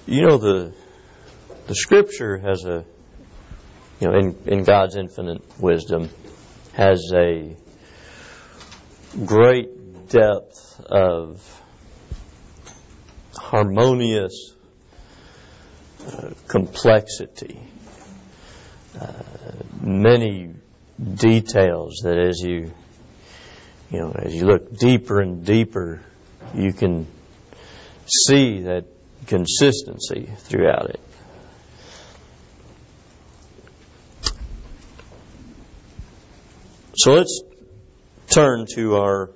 the Scripture has in God's infinite wisdom, has a great depth of harmonious complexity, many details that as you look deeper and deeper, you can see that consistency throughout it. So let's turn to our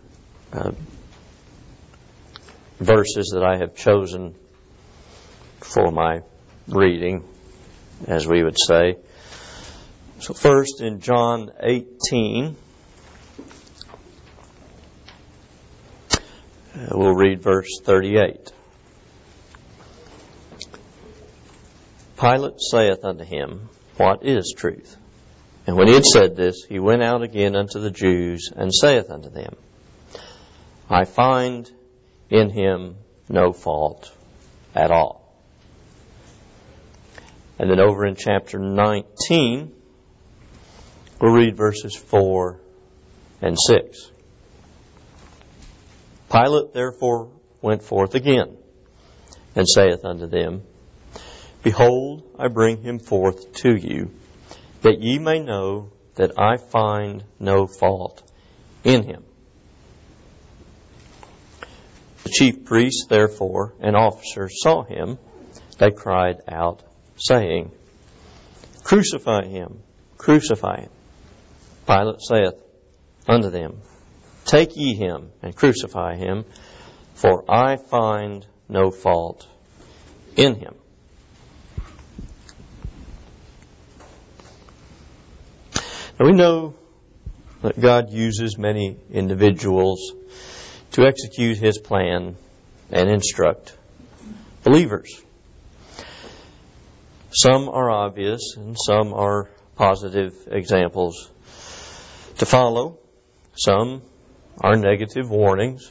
verses that I have chosen for my reading, as we would say. So first in John 18, we'll read verse 38. Pilate saith unto him, What is truth? And when he had said this, he went out again unto the Jews, and saith unto them, I find in him no fault at all. And then over in chapter 19, we'll read verses 4 and 6. Pilate therefore went forth again, and saith unto them, Behold, I bring him forth to you, that ye may know that I find no fault in him. The chief priests, therefore, and officers saw him. They cried out, saying, Crucify him, crucify him. Pilate saith unto them, Take ye him, and crucify him, for I find no fault in him. Now we know that God uses many individuals to execute His plan and instruct believers. Some are obvious and some are positive examples to follow. Some are negative warnings.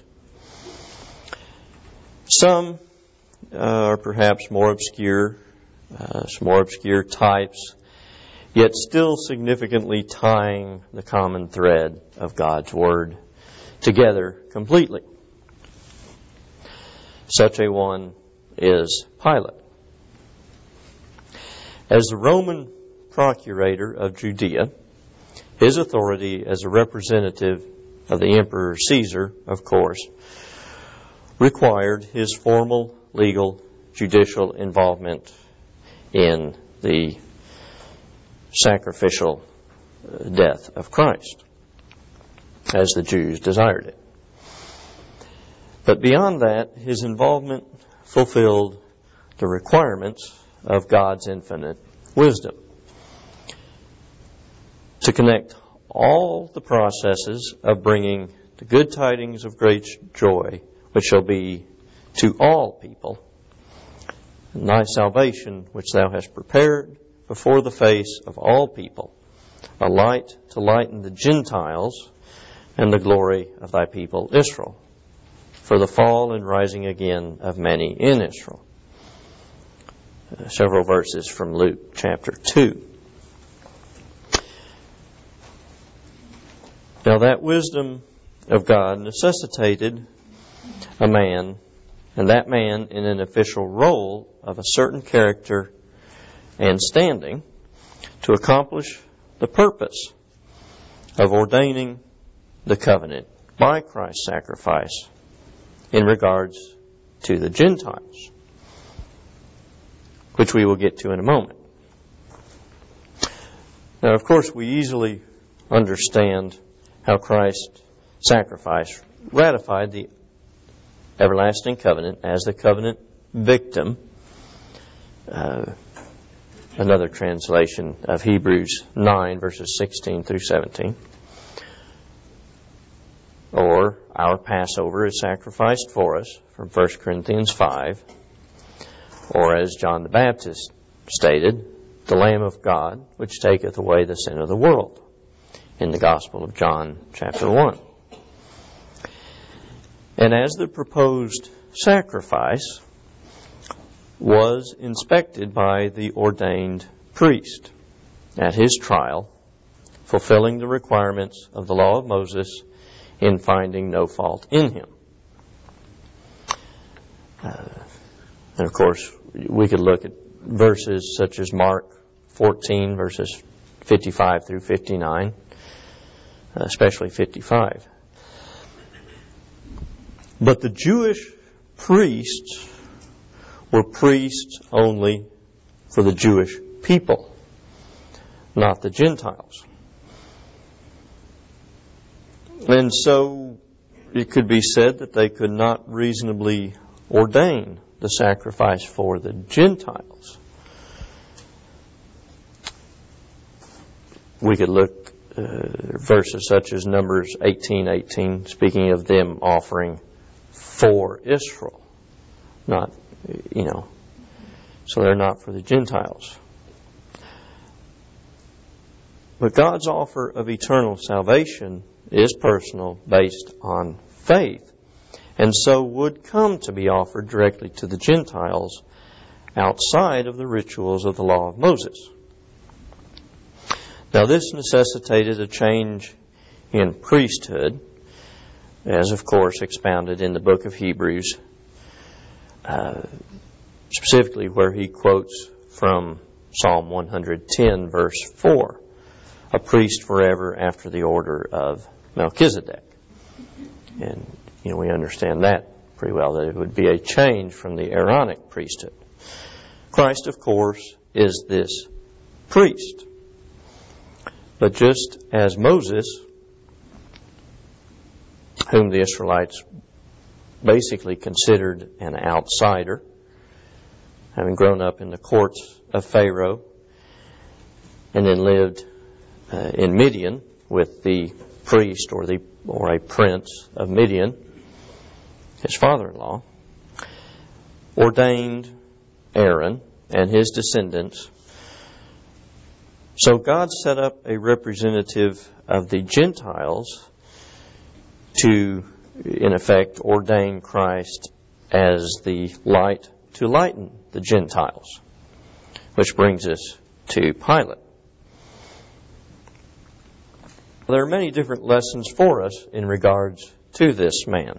Some are perhaps more obscure, some more obscure types, yet still significantly tying the common thread of God's Word together completely. Such a one is Pilate. As the Roman procurator of Judea, his authority as a representative of the Emperor Caesar, of course, required his formal legal judicial involvement in the sacrificial death of Christ, as the Jews desired it. But beyond that, his involvement fulfilled the requirements of God's infinite wisdom to connect all the processes of bringing the good tidings of great joy, which shall be to all people, and thy salvation, which thou hast prepared before the face of all people, a light to lighten the Gentiles, and the glory of thy people Israel, for the fall and rising again of many in Israel. Several verses from Luke chapter 2. Now that wisdom of God necessitated a man, and that man in an official role of a certain character and standing, to accomplish the purpose of ordaining the covenant by Christ's sacrifice in regards to the Gentiles, which we will get to in a moment. Now, of course, we easily understand how Christ's sacrifice ratified the everlasting covenant as the covenant victim. Another translation of Hebrews 9, verses 16 through 17. Or, our Passover is sacrificed for us, from 1 Corinthians 5. Or, as John the Baptist stated, the Lamb of God, which taketh away the sin of the world, in the Gospel of John, chapter 1. And as the proposed sacrifice, was inspected by the ordained priest at his trial, fulfilling the requirements of the law of Moses in finding no fault in him. And of course, we could look at verses such as Mark 14, verses 55 through 59, especially 55. But the Jewish priests were priests only for the Jewish people, not the Gentiles. And so it could be said that they could not reasonably ordain the sacrifice for the Gentiles. We could look verses such as Numbers 18:18, speaking of them offering for Israel, not, so they're not for the Gentiles. But God's offer of eternal salvation is personal, based on faith, and so would come to be offered directly to the Gentiles outside of the rituals of the law of Moses. Now, this necessitated a change in priesthood, as of course expounded in the book of Hebrews, specifically where he quotes from Psalm 110, verse 4, a priest forever after the order of Melchizedek. And, we understand that pretty well, that it would be a change from the Aaronic priesthood. Christ, of course, is this priest. But just as Moses, whom the Israelites basically considered an outsider, having grown up in the courts of Pharaoh, and then lived in Midian with the priest or a prince of Midian, his father-in-law, ordained Aaron and his descendants. So God set up a representative of the Gentiles to, in effect, ordain Christ as the light to lighten the Gentiles. Which brings us to Pilate. There are many different lessons for us in regards to this man.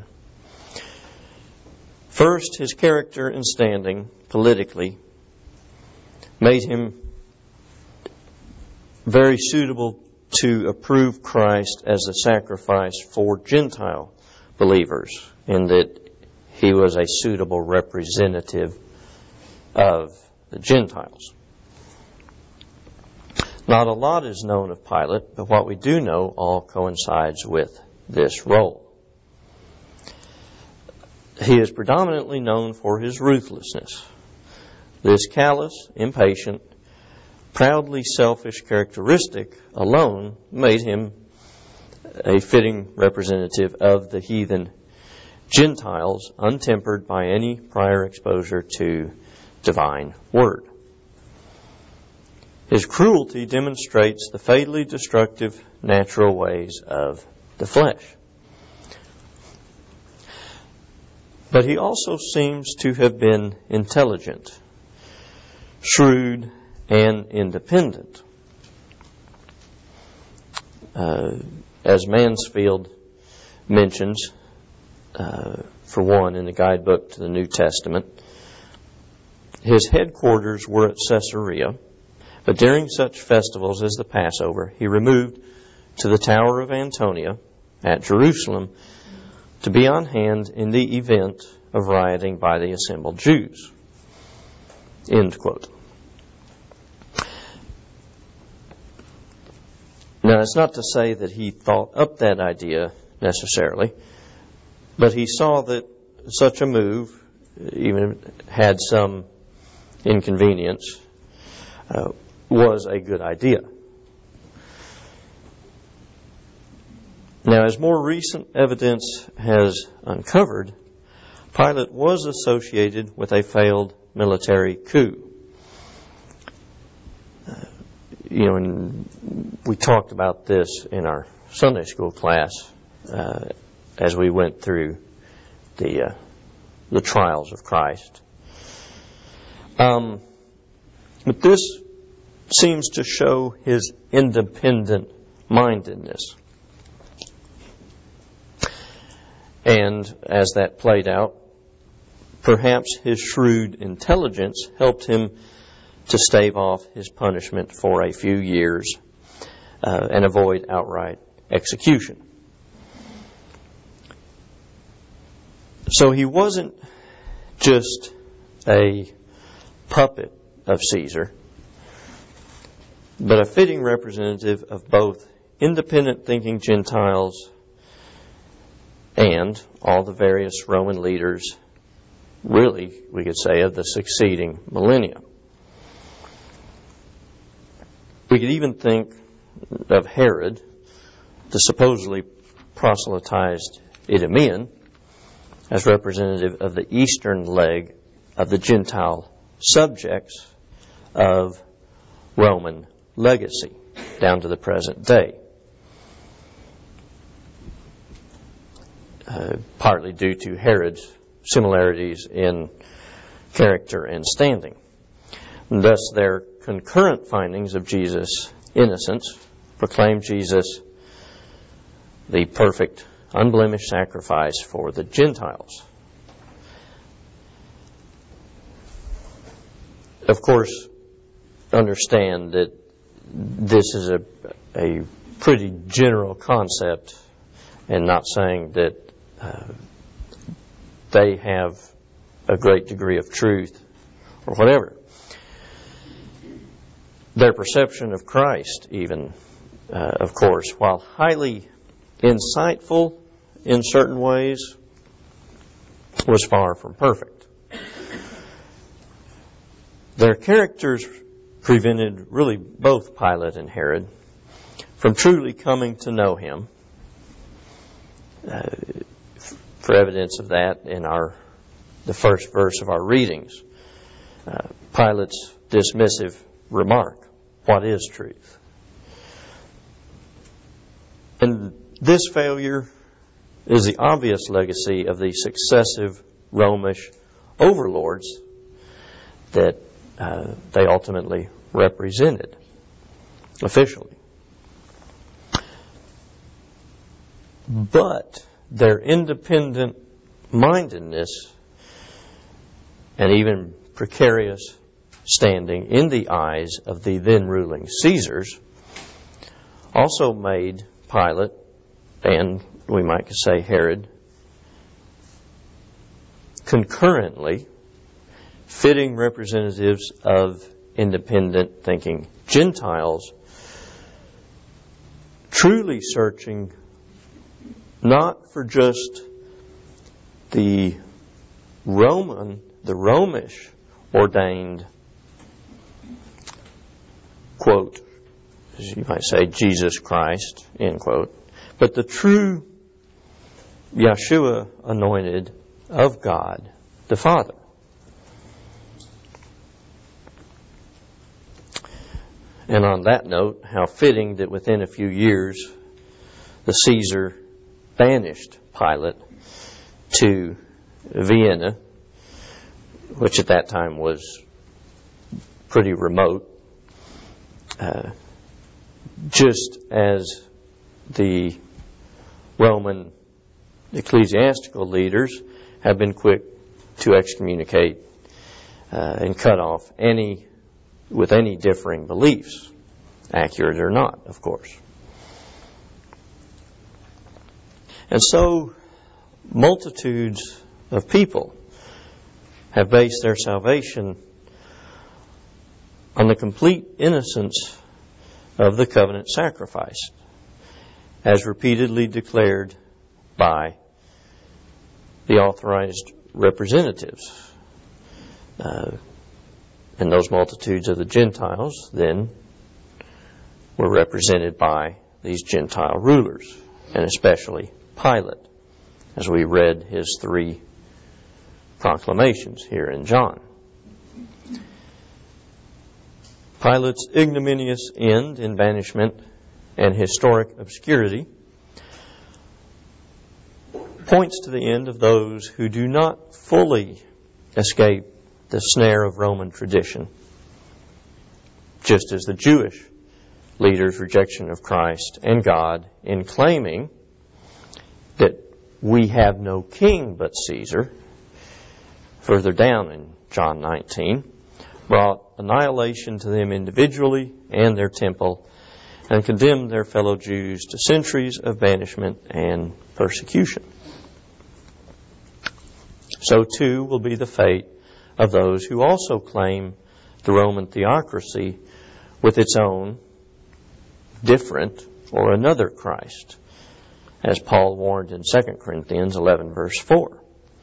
First, his character and standing politically made him very suitable to approve Christ as a sacrifice for Gentile believers, in that he was a suitable representative of the Gentiles. Not a lot is known of Pilate, but what we do know all coincides with this role. He is predominantly known for his ruthlessness. This callous, impatient, proudly selfish characteristic alone made him a fitting representative of the heathen Gentiles, untempered by any prior exposure to divine word. His cruelty demonstrates the fatally destructive natural ways of the flesh. But he also seems to have been intelligent, shrewd, and independent. As Mansfield mentions, for one, in the guidebook to the New Testament, his headquarters were at Caesarea, but during such festivals as the Passover, he removed to the Tower of Antonia at Jerusalem to be on hand in the event of rioting by the assembled Jews. End quote. Now, it's not to say that he thought up that idea necessarily, but he saw that such a move, even had some inconvenience, was a good idea. Now, as more recent evidence has uncovered, Pilate was associated with a failed military coup. And we talked about this in our Sunday school class as we went through the trials of Christ. But this seems to show his independent mindedness. And as that played out, perhaps his shrewd intelligence helped him to stave off his punishment for a few years and avoid outright execution. So he wasn't just a puppet of Caesar, but a fitting representative of both independent thinking Gentiles and all the various Roman leaders, really, we could say, of the succeeding millennia. We could even think of Herod, the supposedly proselytized Idumean, as representative of the eastern leg of the Gentile subjects of Roman legacy down to the present day. Partly due to Herod's similarities in character and standing. And thus, their concurrent findings of Jesus' innocence proclaim Jesus the perfect, unblemished sacrifice for the Gentiles. Of course, understand that this is a pretty general concept, and not saying that they have a great degree of truth or whatever. Their perception of Christ, even, of course, while highly insightful in certain ways, was far from perfect. Their characters prevented really both Pilate and Herod from truly coming to know him. For evidence of that, in the first verse of our readings, Pilate's dismissive remark, "What is truth?" And this failure is the obvious legacy of the successive Romish overlords that they ultimately represented officially. But their independent mindedness and even precarious standing in the eyes of the then ruling Caesars also made Pilate, and we might say Herod, concurrently fitting representatives of independent thinking Gentiles, truly searching not for just the Romish ordained, quote, as you might say, Jesus Christ, end quote, but the true Yeshua anointed of God the Father. And on that note, how fitting that within a few years the Caesar banished Pilate to Vienna, which at that time was pretty remote, just as the Roman ecclesiastical leaders have been quick to excommunicate and cut off with any differing beliefs, accurate or not, of course. And so, multitudes of people have based their salvation on the complete innocence of the covenant sacrifice, as repeatedly declared by the authorized representatives. And those multitudes of the Gentiles then were represented by these Gentile rulers, and especially Pilate, as we read his 3 proclamations here in John. Pilate's ignominious end in banishment and historic obscurity points to the end of those who do not fully escape the snare of Roman tradition, just as the Jewish leaders' rejection of Christ and God in claiming that we have no king but Caesar, further down in John 19, brought annihilation to them individually and their temple, and condemned their fellow Jews to centuries of banishment and persecution. So too will be the fate of those who also claim the Roman theocracy with its own different or another Christ, as Paul warned in 2 Corinthians 11 verse 4.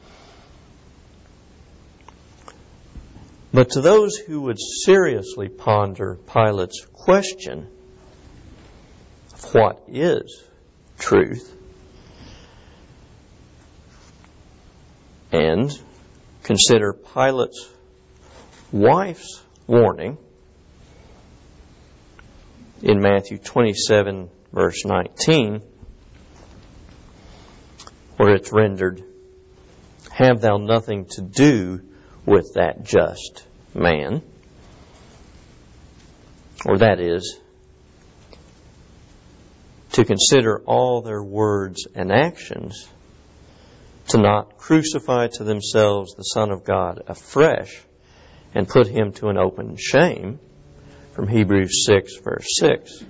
But to those who would seriously ponder Pilate's question of what is truth, and consider Pilate's wife's warning in Matthew 27 verse 19, where it's rendered, "Have thou nothing to do with that just man," or that is, to consider all their words and actions, to not crucify to themselves the Son of God afresh and put him to an open shame, from Hebrews 6 verse 6.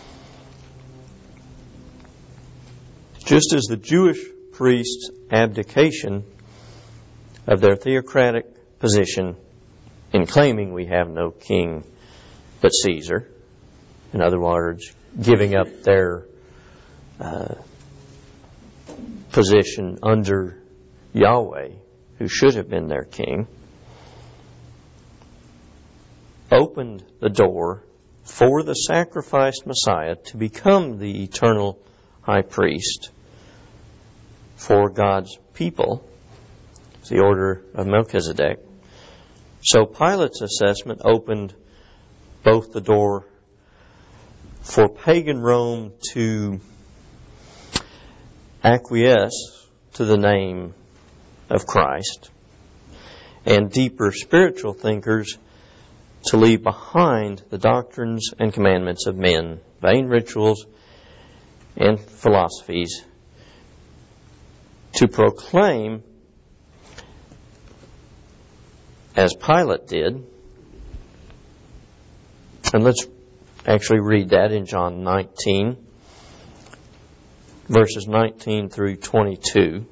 Just as the Jewish priests' abdication of their theocratic position in claiming we have no king but Caesar, in other words, giving up their position under Yahweh, who should have been their king, opened the door for the sacrificed Messiah to become the eternal high priest for God's people, the order of Melchizedek. So Pilate's assessment opened both the door for pagan Rome to acquiesce to the name of Christ, and deeper spiritual thinkers to leave behind the doctrines and commandments of men, vain rituals and philosophies, to proclaim, as Pilate did. And let's actually read that in John 19, verses 19 through 22.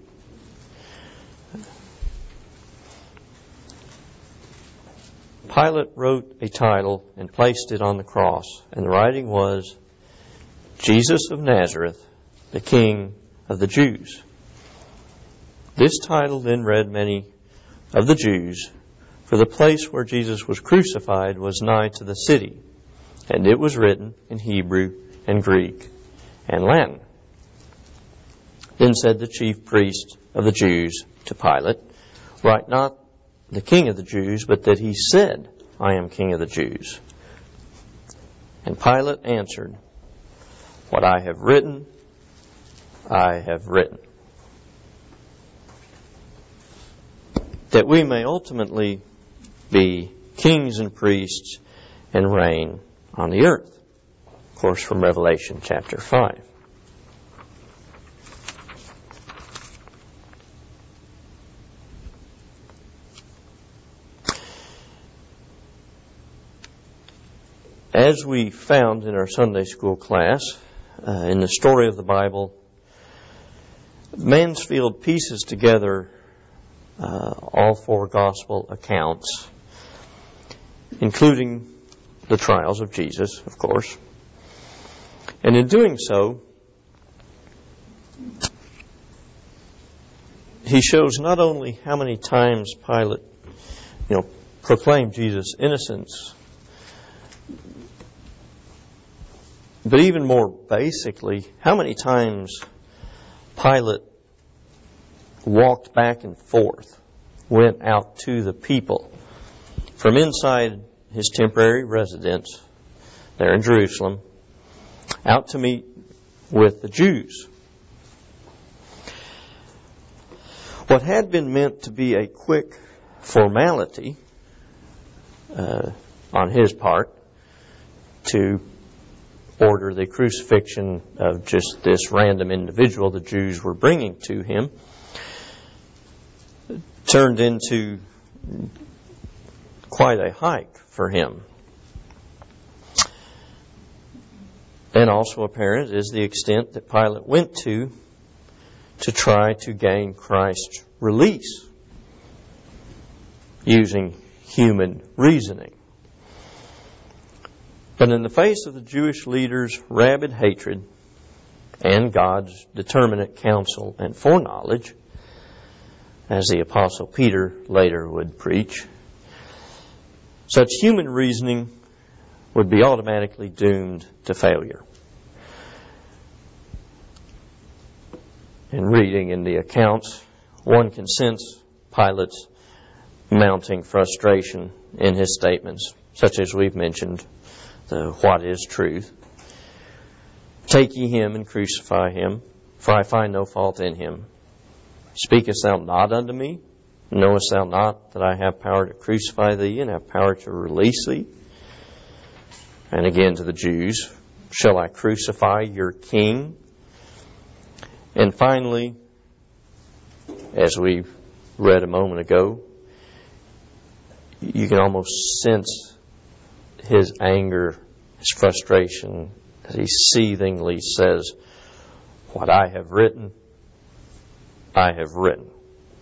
Pilate wrote a title and placed it on the cross, and the writing was, "Jesus of Nazareth, the King of the Jews." This title then read many of the Jews, for the place where Jesus was crucified was nigh to the city, and it was written in Hebrew and Greek and Latin. Then said the chief priest of the Jews to Pilate, "Write not the King of the Jews, but that he said, I am King of the Jews." And Pilate answered, "What I have written, I have written." That we may ultimately be kings and priests and reign on the earth. Of course, from Revelation chapter 5. As we found in our Sunday school class, in the story of the Bible, Mansfield pieces together all four gospel accounts, including the trials of Jesus, of course. And in doing so, he shows not only how many times Pilate, proclaimed Jesus' innocence, but even more basically, how many times Pilate walked back and forth, went out to the people from inside his temporary residence there in Jerusalem, out to meet with the Jews. What had been meant to be a quick formality on his part to order the crucifixion of just this random individual the Jews were bringing to him, turned into quite a hike for him. And also apparent is the extent that Pilate went to try to gain Christ's release using human reasoning. But in the face of the Jewish leaders' rabid hatred and God's determinate counsel and foreknowledge, as the Apostle Peter later would preach, such human reasoning would be automatically doomed to failure. In reading in the accounts, one can sense Pilate's mounting frustration in his statements, such as we've mentioned, the what is truth. Take ye him and crucify him, for I find no fault in him. Speakest thou not unto me? Knowest thou not that I have power to crucify thee and have power to release thee? And again to the Jews, shall I crucify your king? And finally, as we read a moment ago, you can almost sense his anger, his frustration, as he seethingly says, what I have written, I have written.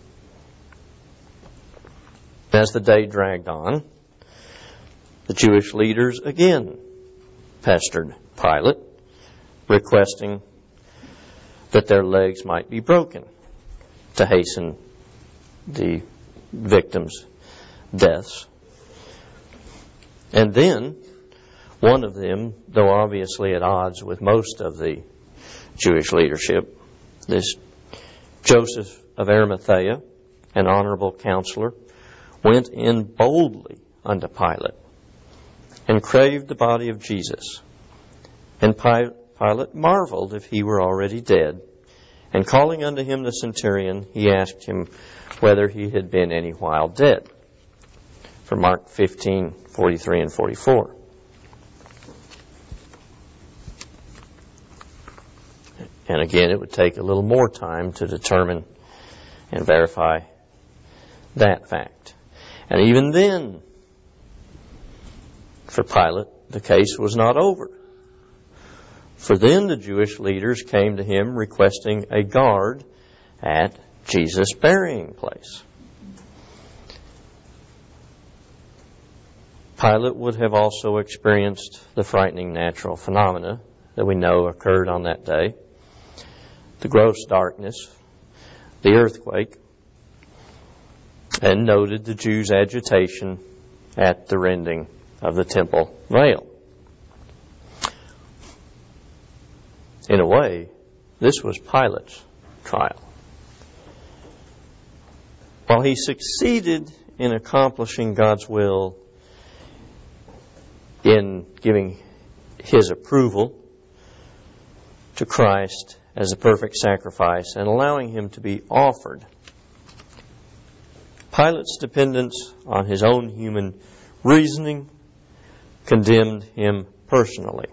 As the day dragged on, the Jewish leaders again pestered Pilate, requesting that their legs might be broken to hasten the victims' deaths. And then, one of them, though obviously at odds with most of the Jewish leadership, this Joseph of Arimathea, an honorable counselor, went in boldly unto Pilate and craved the body of Jesus. And Pilate marveled if he were already dead. And calling unto him the centurion, he asked him whether he had been any while dead. From Mark 15:43 and 44. And again, it would take a little more time to determine and verify that fact. And even then, for Pilate, the case was not over. For then the Jewish leaders came to him requesting a guard at Jesus' burying place. Pilate would have also experienced the frightening natural phenomena that we know occurred on that day. The gross darkness, the earthquake, and noted the Jews' agitation at the rending of the temple veil. In a way, this was Pilate's trial. While he succeeded in accomplishing God's will in giving his approval to Christ as a perfect sacrifice and allowing him to be offered, Pilate's dependence on his own human reasoning condemned him personally.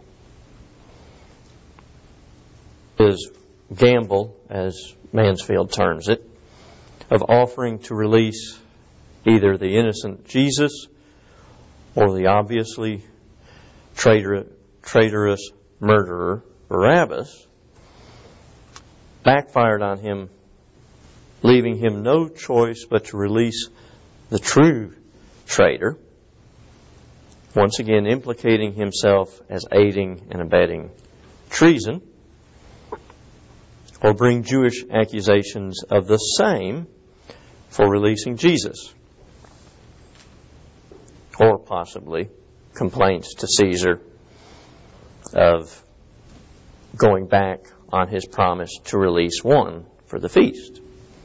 His gamble, as Mansfield terms it, of offering to release either the innocent Jesus or the obviously traitorous murderer Barabbas backfired on him, leaving him no choice but to release the true traitor, once again implicating himself as aiding and abetting treason, or bring Jewish accusations of the same for releasing Jesus, or possibly complaints to Caesar of going back on his promise to release one for the feast.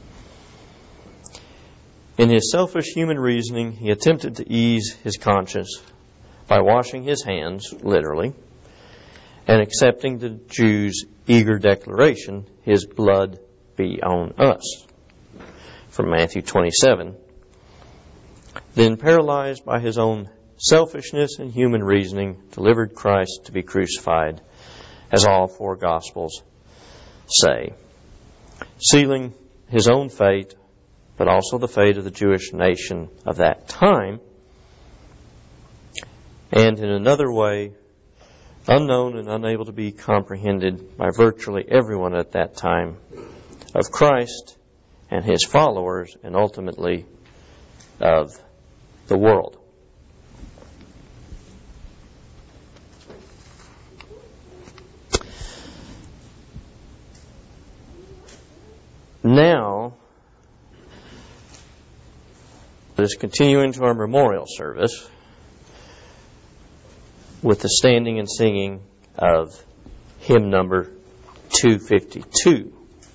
In his selfish human reasoning, he attempted to ease his conscience by washing his hands, literally, and accepting the Jews' eager declaration, his blood be on us, from Matthew 27. Then, paralyzed by his own selfishness and human reasoning delivered Christ to be crucified, as all four Gospels say, sealing his own fate, but also the fate of the Jewish nation of that time, and in another way, unknown and unable to be comprehended by virtually everyone at that time, of Christ and his followers, and ultimately of the world. Now, let us continue into our memorial service with the standing and singing of hymn number 252.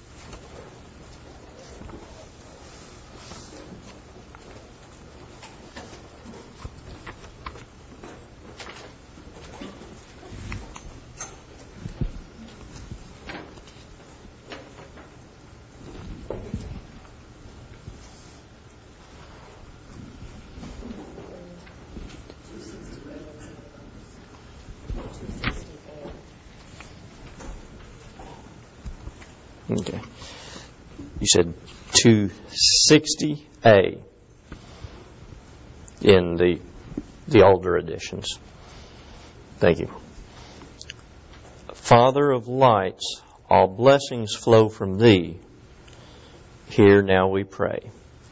Okay. You said 260A in the older editions. Thank you. Father of lights, all blessings flow from thee. Hear now we pray.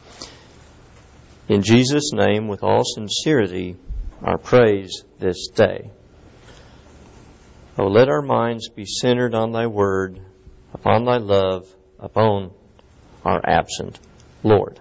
In Jesus' name, with all sincerity, our praise this day. Oh, let our minds be centered on thy word, upon thy love, upon our absent Lord.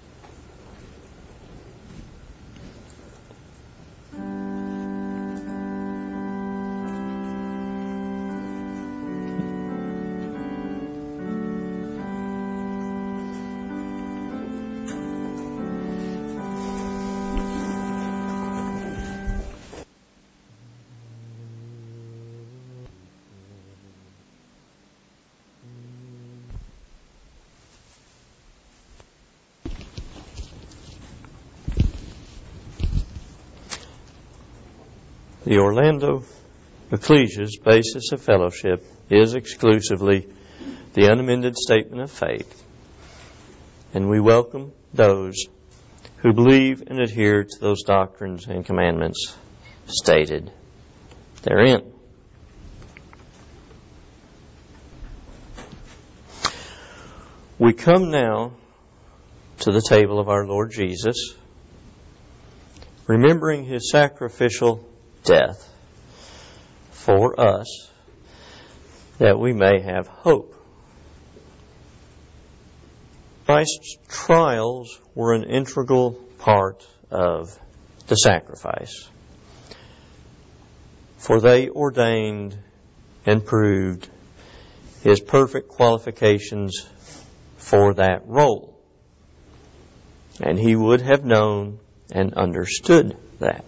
The Orlando Ecclesia's basis of fellowship is exclusively the unamended statement of faith, and we welcome those who believe and adhere to those doctrines and commandments stated therein. We come now to the table of our Lord Jesus, remembering his sacrificial death for us, that we may have hope. Christ's trials were an integral part of the sacrifice, for they ordained and proved his perfect qualifications for that role, and he would have known and understood that.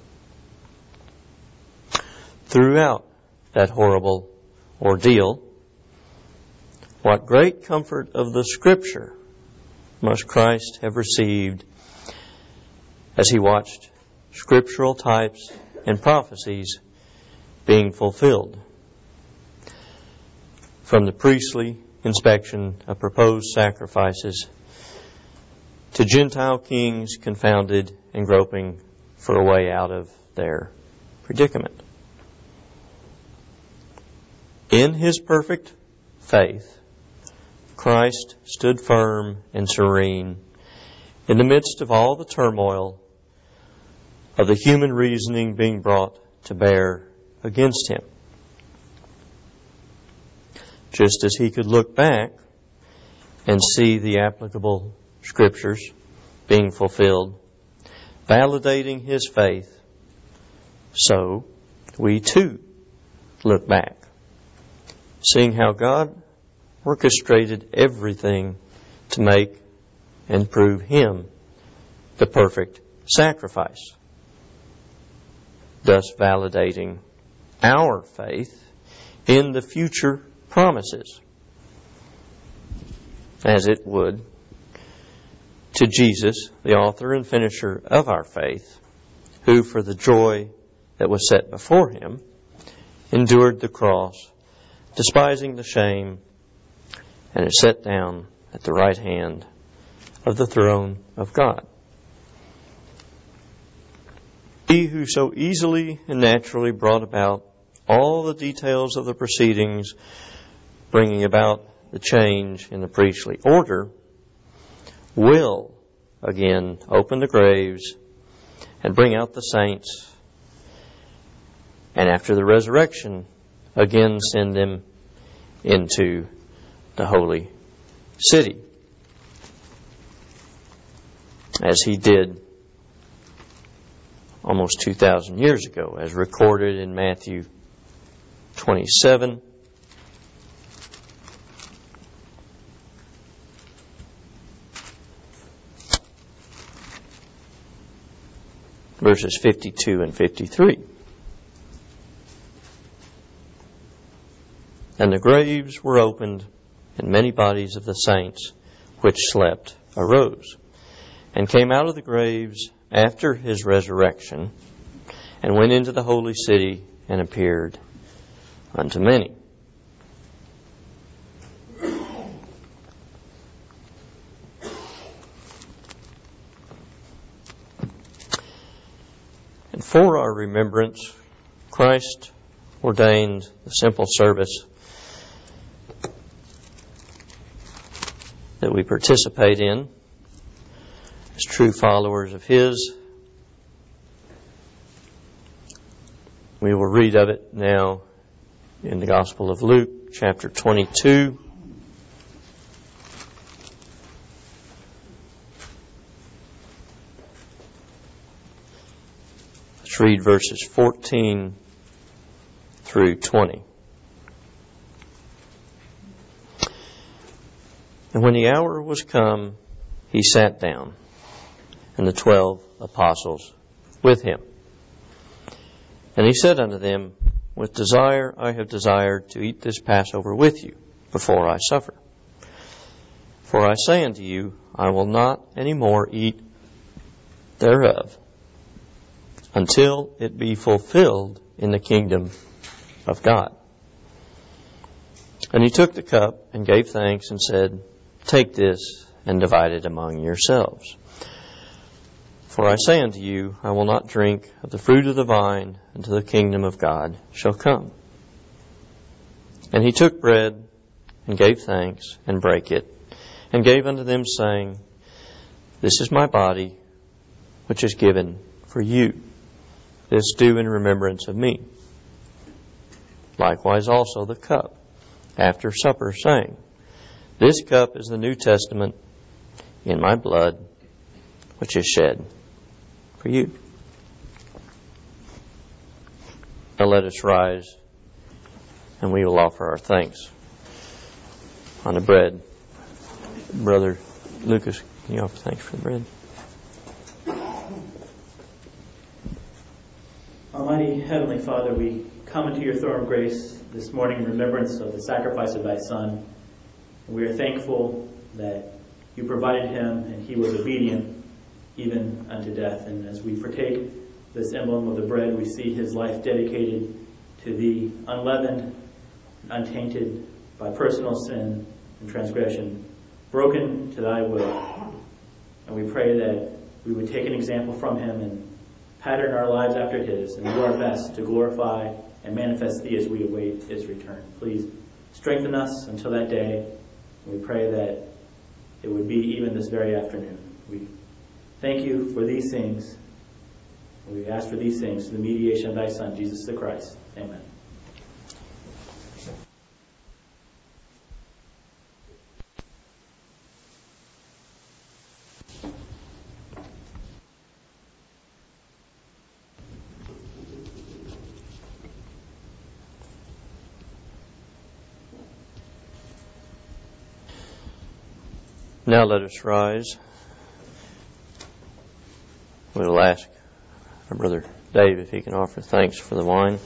Throughout that horrible ordeal, what great comfort of the Scripture must Christ have received as he watched scriptural types and prophecies being fulfilled. From the priestly inspection of proposed sacrifices to Gentile kings confounded and groping for a way out of their predicament. In his perfect faith, Christ stood firm and serene in the midst of all the turmoil of the human reasoning being brought to bear against him. Just as he could look back and see the applicable scriptures being fulfilled, validating his faith, so we too look back, seeing how God orchestrated everything to make and prove him the perfect sacrifice, thus validating our faith in the future promises, as it would to Jesus, the author and finisher of our faith, who for the joy that was set before him endured the cross, despising the shame, and is set down at the right hand of the throne of God. He who so easily and naturally brought about all the details of the proceedings, bringing about the change in the priestly order, will again open the graves and bring out the saints, and after the resurrection, again send them into the holy city, as he did almost 2,000 years ago, as recorded in Matthew 27, verses 52 and 53. And the graves were opened, and many bodies of the saints which slept arose, and came out of the graves after his resurrection, and went into the holy city, and appeared unto many. And for our remembrance, Christ ordained the simple service that we participate in as true followers of His. We will read of it now in the Gospel of Luke, chapter 22. Let's read verses 14 through 20. And when the hour was come, he sat down, and the 12 apostles with him. And he said unto them, With desire I have desired to eat this Passover with you before I suffer. For I say unto you, I will not any more eat thereof until it be fulfilled in the kingdom of God. And he took the cup and gave thanks and said, Take this and divide it among yourselves. For I say unto you, I will not drink of the fruit of the vine until the kingdom of God shall come. And he took bread and gave thanks and brake it, and gave unto them, saying, This is my body, which is given for you. This do in remembrance of me. Likewise also the cup after supper, saying, This cup is the New Testament in my blood, which is shed for you. Now let us rise, and we will offer our thanks on the bread. Brother Lucas, can you offer thanks for the bread? Almighty Heavenly Father, we come into your throne of grace this morning in remembrance of the sacrifice of thy Son. And we are thankful that you provided him and he was obedient even unto death. And as we partake this emblem of the bread, we see his life dedicated to thee, unleavened, untainted by personal sin and transgression, broken to thy will. And we pray that we would take an example from him and pattern our lives after his, and do our best to glorify and manifest thee as we await his return. Please strengthen us until that day. We pray that it would be even this very afternoon. We thank you for these things. We ask for these things through the mediation of thy Son, Jesus the Christ. Amen. Now let us rise. We'll ask our brother Dave if he can offer thanks for the wine.